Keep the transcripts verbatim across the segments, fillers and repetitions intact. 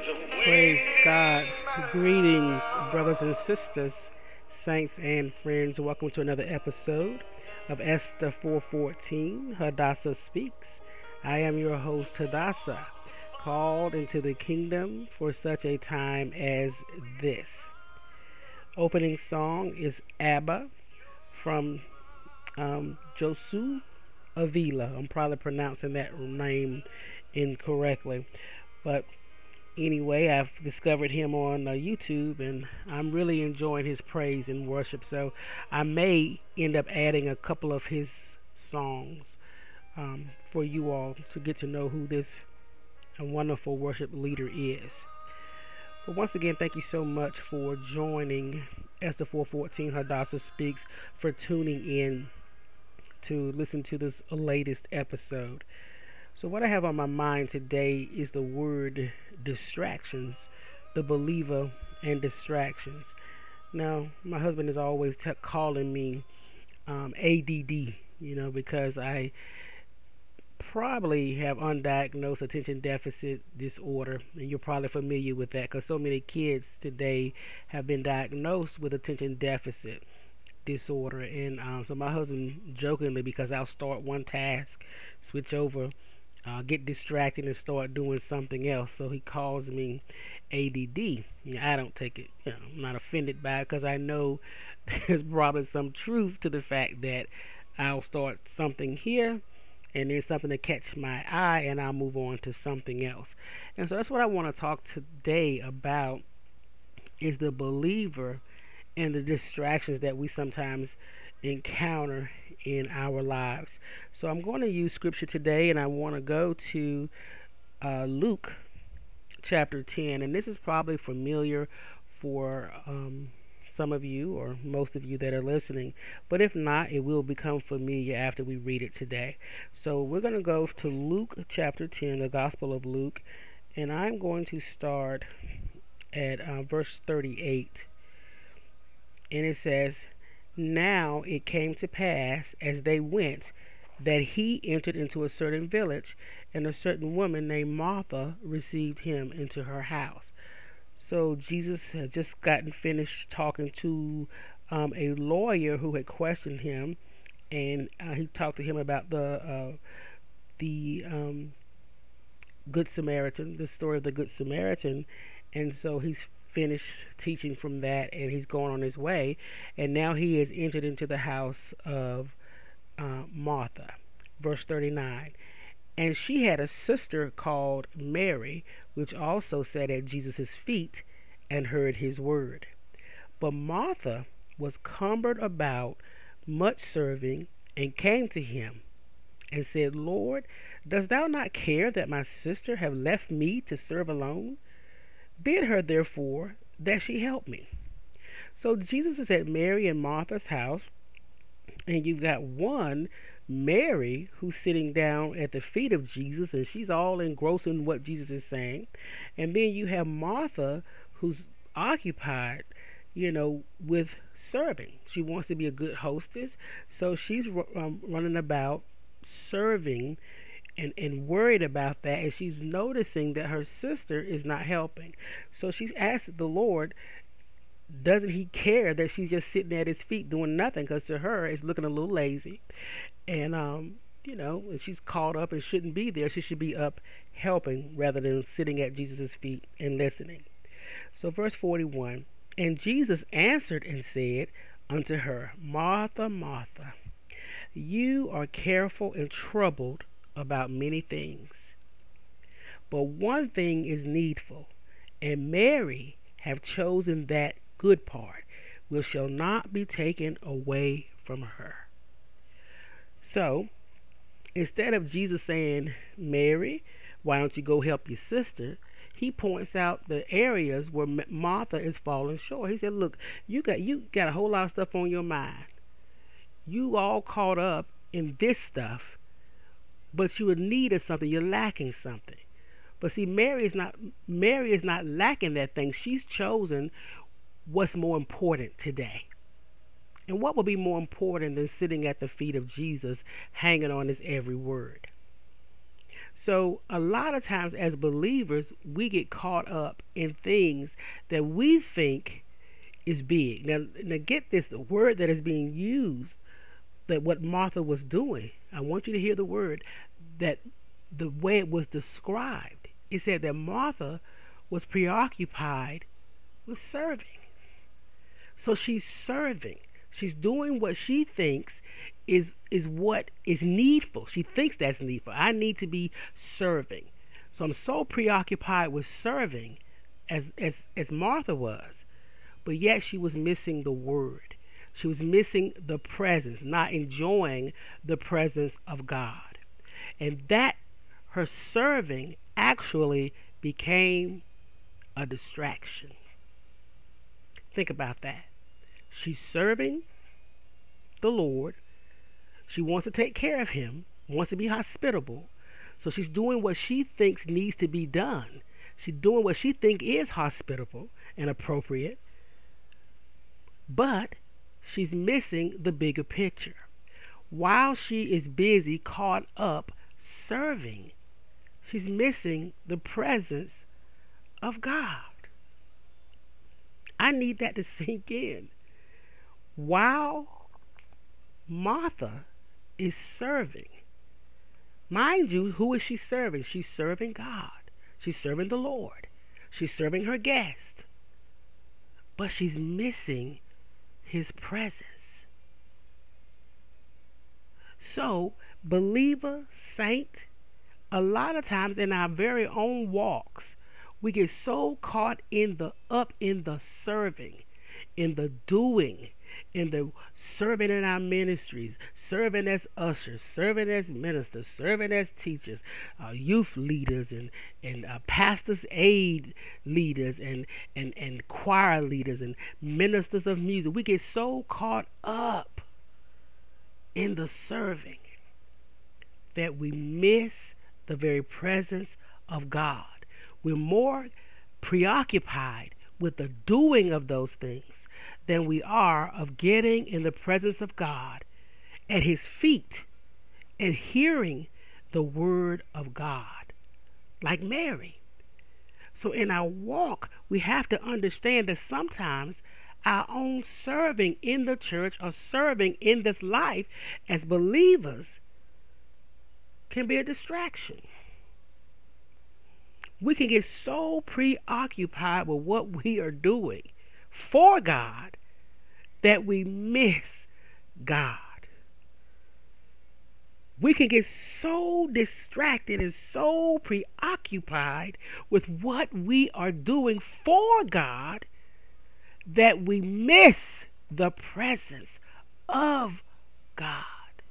Praise God. Greetings, brothers and sisters, saints and friends. Welcome to another episode of Esther four fourteen, Hadassah Speaks. I am your host, Hadassah, called into the kingdom for such a time as this. Opening song is Abba from um, Josu Avila. I'm probably pronouncing that name incorrectly, but anyway, I've discovered him on uh, YouTube, and I'm really enjoying his praise and worship. So I may end up adding a couple of his songs um, for you all to get to know who this uh, wonderful worship leader is. But once again, thank you so much for joining Esther four fourteen Hadassah Speaks, for tuning in to listen to this latest episode. So what I have on my mind today is the word distractions, the believer and distractions. Now, my husband is always t- calling me um, A D D, you know, because I probably have undiagnosed attention deficit disorder, and you're probably familiar with that because so many kids today have been diagnosed with attention deficit disorder. And um, so my husband jokingly, because I'll start one task, switch over, uh, get distracted and start doing something else. So he calls me A D D. You know, I don't take it, you know, I'm not offended by it because I know there's probably some truth to the fact that I'll start something here and then something to catch my eye and I'll move on to something else. And so that's what I want to talk today about, is the believer and the distractions that we sometimes encounter in our lives. So I'm going to use scripture today, and I want to go to uh, Luke chapter ten, and this is probably familiar for um, some of you or most of you that are listening, but if not, it will become familiar after we read it today. So we're going to go to Luke chapter ten, the Gospel of Luke, and I'm going to start at uh, verse thirty-eight. And it says, "Now it came to pass as they went, that he entered into a certain village, and a certain woman named Martha received him into her house." So Jesus had just gotten finished talking to um, a lawyer who had questioned him, and uh, he talked to him about the uh, the um, Good Samaritan, the story of the Good Samaritan, and so he's finished teaching from that, and he's going on his way, and now he has entered into the house of uh, Martha. Verse thirty-nine. "And she had a sister called Mary, which also sat at Jesus' feet and heard his word. But Martha was cumbered about much serving, and came to him and said, Lord, dost thou not care that my sister have left me to serve alone? Bid her therefore that she help me." So Jesus is at Mary and Martha's house, and you've got one Mary who's sitting down at the feet of Jesus, and she's all engrossed in what Jesus is saying. And then you have Martha who's occupied, you know, with serving. She wants to be a good hostess, so she's um, running about serving and, and worried about that, and she's noticing that her sister is not helping. So she's asked the Lord, doesn't he care that she's just sitting at his feet doing nothing? Because to her, it's looking a little lazy. And, um, you know, she's caught up and shouldn't be there. She should be up helping rather than sitting at Jesus' feet and listening. So verse forty-one, "And Jesus answered and said unto her, Martha, Martha, you are careful and troubled about many things. But one thing is needful, and Mary have chosen that good part, which shall not be taken away from her." So, instead of Jesus saying, Mary, why don't you go help your sister? He points out the areas where Martha is falling short. He said, look, you got you got a whole lot of stuff on your mind. You all caught up in this stuff, but you in need of something. You're lacking something. But see, Mary is not Mary is not lacking that thing. She's chosen what's more important today. And what would be more important than sitting at the feet of Jesus, hanging on his every word? So, a lot of times as believers, we get caught up in things that we think is big. Now, now get this, the word that is being used, that what Martha was doing, I want you to hear the word, that the way it was described, it said that Martha was preoccupied with serving. So she's serving. She's doing what she thinks is is what is needful. She thinks that's needful. I need to be serving. So I'm so preoccupied with serving as as as Martha was, but yet she was missing the word. She was missing the presence, not enjoying the presence of God. And that her serving actually became a distraction. Think about that. She's serving the Lord. She wants to take care of him, wants to be hospitable. So she's doing what she thinks needs to be done. She's doing what she thinks is hospitable and appropriate. But she's missing the bigger picture. While she is busy, caught up serving, she's missing the presence of God. I need that to sink in. While Martha is serving, mind you, who is she serving? She's serving God. She's serving the Lord. She's serving her guest. But she's missing his presence. So, believer, saint, a lot of times in our very own walks, we get so caught in the up in the serving, in the doing, in the serving in our ministries, serving as ushers, serving as ministers, serving as teachers, uh, youth leaders, and and uh, pastors' aid leaders, and, and and choir leaders, and ministers of music. We get so caught up in the serving that we miss the very presence of God. We're more preoccupied with the doing of those things than we are of getting in the presence of God at his feet and hearing the word of God, like Mary. So in our walk, we have to understand that sometimes our own serving in the church or serving in this life as believers can be a distraction. We can get so preoccupied with what we are doing for God that we miss God. We can get so distracted and so preoccupied with what we are doing for God that we miss the presence of God.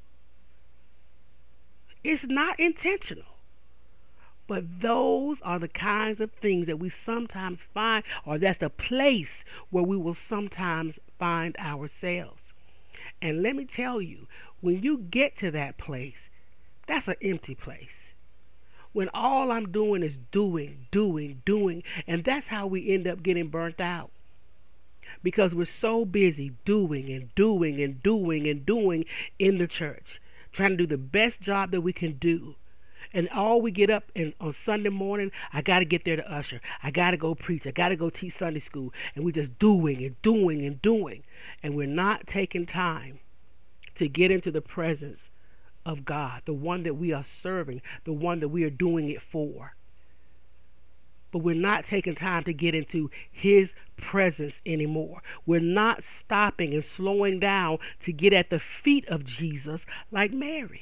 It's not intentional. But those are the kinds of things that we sometimes find, or that's the place where we will sometimes find ourselves. And let me tell you, when you get to that place, that's an empty place. When all I'm doing is doing, doing, doing, and that's how we end up getting burnt out. Because we're so busy doing and doing and doing and doing in the church, trying to do the best job that we can do. And all we get up and on Sunday morning, I got to get there to usher. I got to go preach. I got to go teach Sunday school. And we're just doing and doing and doing. And we're not taking time to get into the presence of God, the one that we are serving, the one that we are doing it for. But we're not taking time to get into his presence anymore. We're not stopping and slowing down to get at the feet of Jesus like Mary.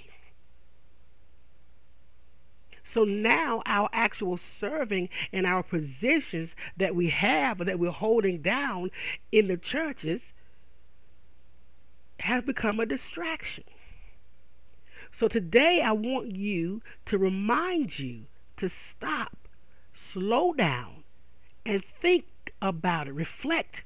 So now our actual serving and our positions that we have or that we're holding down in the churches have become a distraction. So today I want you to remind you to stop, slow down, and think about it. Reflect.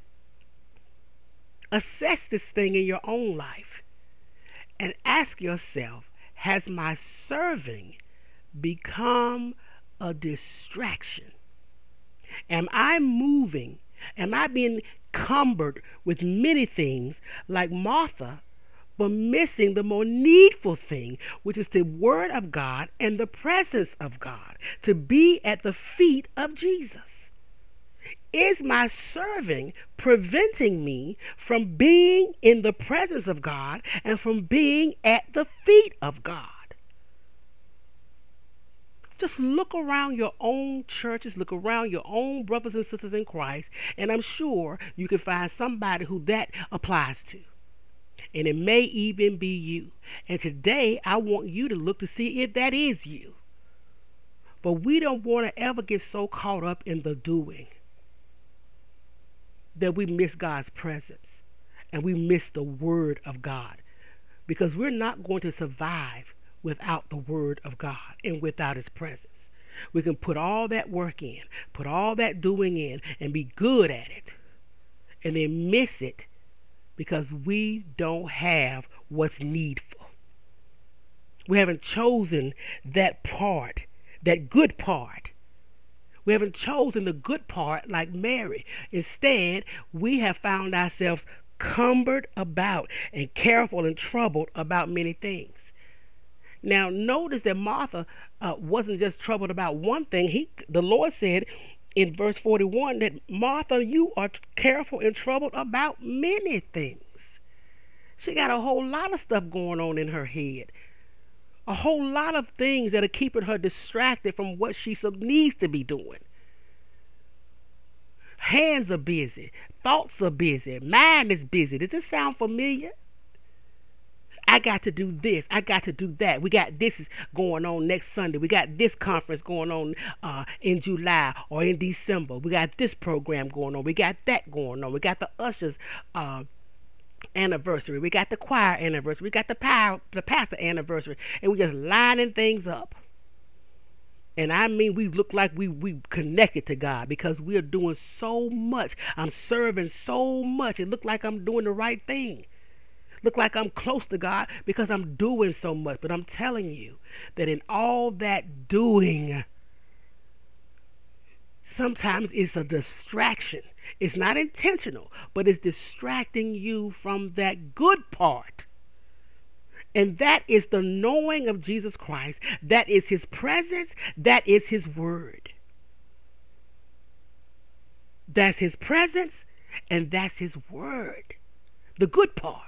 Assess this thing in your own life and ask yourself, has my serving become a distraction? Am I moving? Am I being cumbered with many things like Martha but missing the more needful thing, which is the Word of God and the presence of God, to be at the feet of Jesus. Is my serving preventing me from being in the presence of God and from being at the feet of God? Just look around your own churches, look around your own brothers and sisters in Christ, and I'm sure you can find somebody who that applies to. And it may even be you. And today, I want you to look to see if that is you. But we don't want to ever get so caught up in the doing that we miss God's presence and we miss the Word of God. Because we're not going to survive without the Word of God and without His presence. We can put all that work in, put all that doing in, and be good at it, and then miss it because we don't have what's needful. We haven't chosen that part, that good part. We haven't chosen the good part like Mary. Instead, we have found ourselves cumbered about and careful and troubled about many things. Now, notice that Martha uh, wasn't just troubled about one thing. He, the Lord said in verse forty-one that, Martha, you are careful and troubled about many things. She got a whole lot of stuff going on in her head. A whole lot of things that are keeping her distracted from what she needs to be doing. Hands are busy. Thoughts are busy. Mind is busy. Does this sound familiar? I got to do this. I got to do that. We got this going on next Sunday. We got this conference going on uh, in July or in December. We got this program going on. We got that going on. We got the ushers uh, anniversary. We got the choir anniversary. We got the, power, the pastor anniversary. And we just lining things up. And I mean, we look like we we connected to God because we are doing so much. I'm serving so much. It look like I'm doing the right thing. Look like I'm close to God because I'm doing so much. But I'm telling you that in all that doing, sometimes it's a distraction. It's not intentional, but it's distracting you from that good part. And that is the knowing of Jesus Christ. That is His presence. That is His Word. That's His presence and that's His Word. The good part.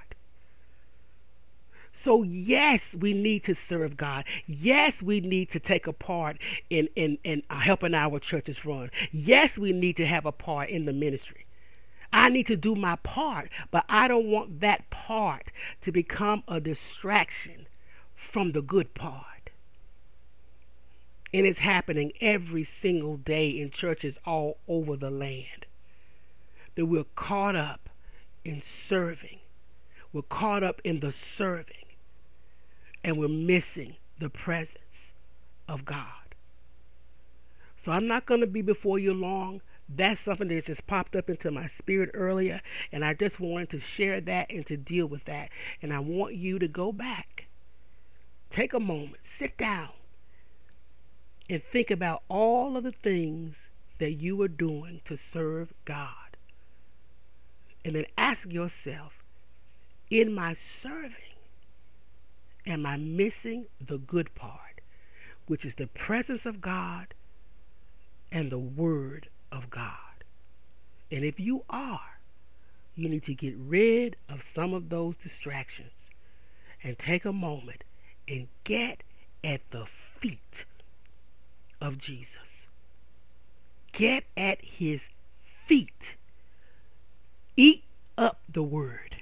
So yes, we need to serve God. Yes, we need to take a part in, in, in helping our churches run. Yes, we need to have a part in the ministry. I need to do my part, but I don't want that part to become a distraction from the good part. And it's happening every single day in churches all over the land. That we're caught up in serving. We're caught up in the serving. And we're missing the presence of God. So I'm not going to be before you long. That's something that just popped up into my spirit earlier. And I just wanted to share that and to deal with that. And I want you to go back. Take a moment. Sit down. And think about all of the things that you are doing to serve God. And then ask yourself, in my serving, am I missing the good part, which is the presence of God and the Word of God? And if you are, you need to get rid of some of those distractions and take a moment and get at the feet of Jesus. Get at His feet. Eat up the Word.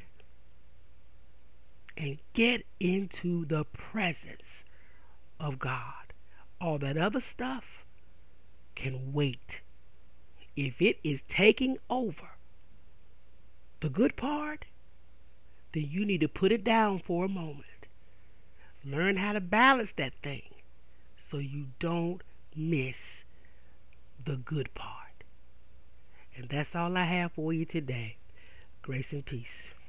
And get into the presence of God. All that other stuff can wait. If it is taking over the good part, then you need to put it down for a moment. Learn how to balance that thing so you don't miss the good part. And that's all I have for you today. Grace and peace.